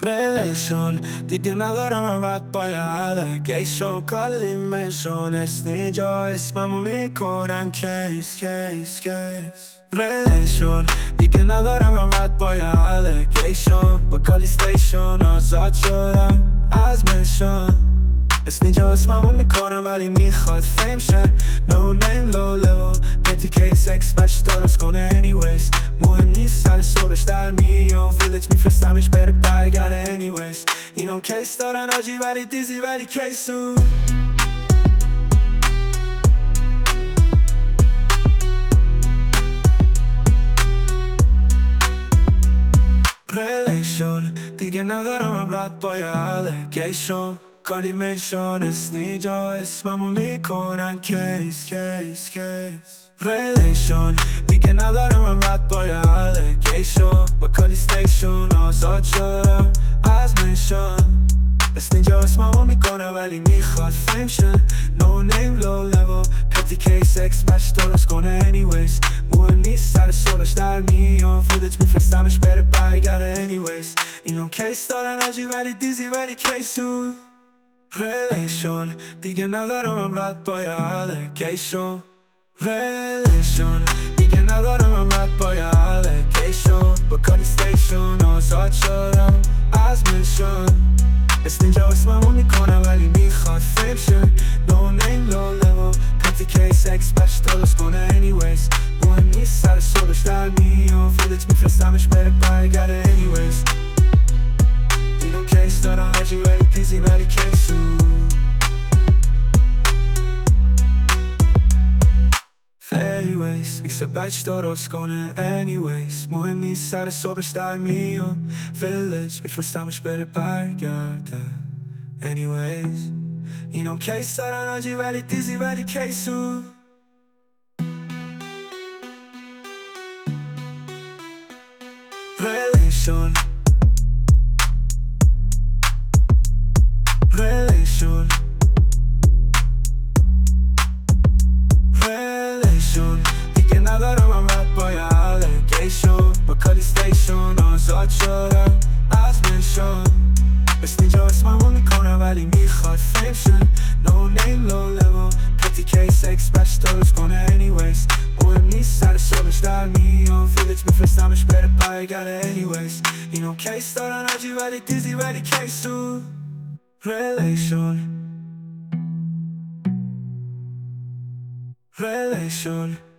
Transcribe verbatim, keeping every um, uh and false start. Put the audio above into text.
ریلیشن دیگه ندارم بعد باید گیشو کالی میشون اسنی جا اسممو میکنن کیس کیس کیس ریلیشن دیگه ندارم بعد باید گیشو با کالی ستیشن آزاد شدم از میشن اسنی جا اسممو میکنم ولی میخواد فیم شه No name low level پنتی کی سکس بچه درست کنه anyways مهم نیست سر صبحش در میام فیلت میفرستمش بره برگرده anyways اینو کیس دارن آجی ولی دیزی ولی کیسون ریلیشن دیگه ندارم رد باید گیشون کالی میشون اسنی جا اسممو میکنن کیس کیس کیس ریلیشن دیگه ندارم رد باید گیشون با کالی ستیشن آزاد شدم از میشن اسنی جا اسممو میکنه ولی میخواد فیم شه No name low level پنتی کی سکس بچه درست کنه anyways مهم نیست سر صبحش در میام فیلت میفرستمش بره برگرده anyways اینو کیس دارن آجی ولی دیزی ولی کیسون ریلیشن دیگه ندارم رد باید گیشون ریلیشن دیگه ندارم رد باید گیشون با کالی ستیشن آزاد شدم از میشن اسنی جا اسممو میکنم ولی میخواد فیم شه No name low level پنتی کی سکس بچه درست کنه anyways مهم نیست سر صبحش در میام فیلت میفرستمش بره برگرده anyways اینو کیس دارم هرچی ولی دیزی ولی کیسون anyways میکسه بچه درست کنه anyways مهم نیست سر صبحش در میام فیلت میفرستمش بره برگرده anyways اینو کیس دارن آجی ولی دیزی ولی کیسون ریلیشن ریلیشن ریلیشن دیگه ندارم رد باید گیشون با کالی ستیشن آزاد شدم از میشن اسنی جا اسممو میکنه ولی میخواد فیم شه No name low level پنتی کی سکس بچه درست کنه anyways مهم نیست سر صبحش در میام فیلت میفرستمش بره برگرده anyways اینو کیس دارن آجی ولی دیزی ولی کیسون ریلیشن ریلیشن